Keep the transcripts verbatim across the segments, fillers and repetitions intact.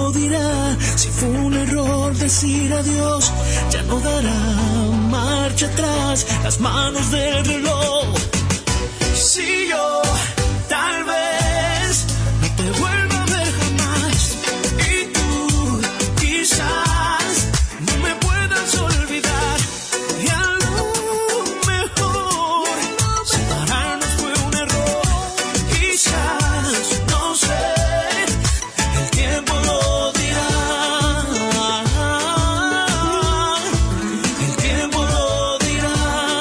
dirá si fue un error decir adiós. Ya no dará marcha atrás las manos del reloj. Si yo tal vez no te vuelva a ver jamás y tú quizás no me puedas olvidar, y a lo mejor separarnos fue un error. Quizás, no sé, el tiempo lo dirá. El tiempo lo dirá.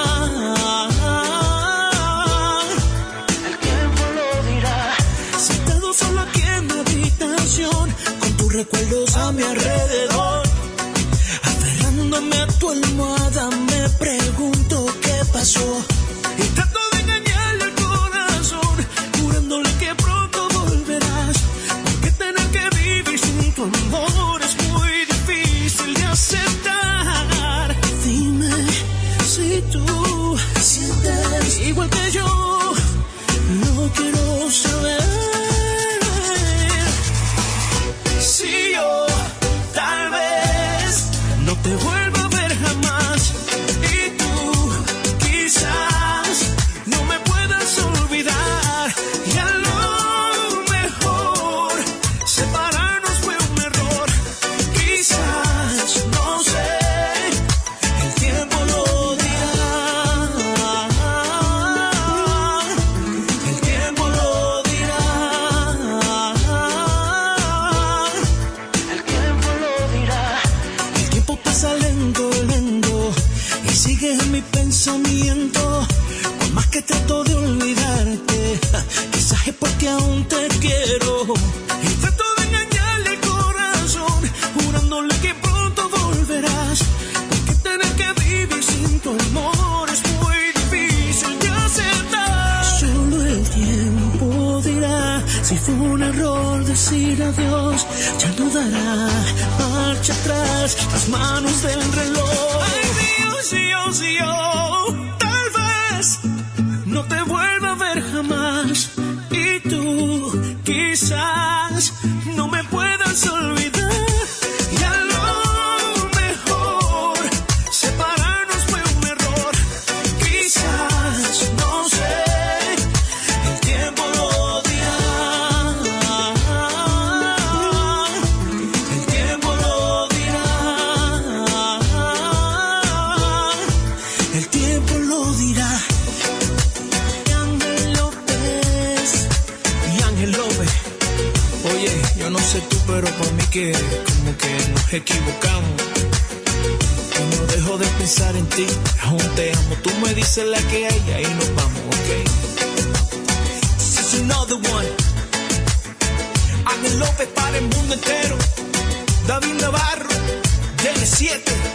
El tiempo lo dirá. Sentado solo aquí en mi habitación, con tus recuerdos a mi alrededor, aferrándome a tu almohada, me pregunto qué pasó. Y trato de engañarle al corazón, jurándole que pronto volverás, porque tener que vivir sin tu amor es muy difícil de aceptar. Dime si tú sientes igual que yo, no quiero saber. Si yo tal vez no te vuelva a ver jamás y tú quizás no me puedas olvidar, y a lo mejor separarnos fue un error. Quizás, no sé, el tiempo lo dirá. El tiempo lo dirá. El tiempo lo dirá. El tiempo pasa lento, lento, y sigue en mi pensamiento. Por más que trato de olvidarte, quizás es porque aún te quiero. Y trato de engañarle el corazón, jurándole que pronto volverás, porque tener que vivir sin tu amor es muy difícil de aceptar. Solo el tiempo dirá si fue un error decir adiós. Ya no dará marcha atrás las manos del reloj. Ay, Dios, Dios, Dios, tal vez no te vuelva a ver jamás y tú quizás no me puedas olvidar, y a lo mejor separarnos fue un error. Quizás, no sé, el tiempo lo dirá. El tiempo lo dirá. El tiempo lo dirá. Ángel López y Ángel López. Oye, yo no sé tú, pero para mí que como que nos equivocamos. Y no dejo de pensar en ti, aún te amo. Tú me dices la que hay y ahí nos vamos, ok. This is another one. Ángel López para el mundo entero. David Navarro, D N siete.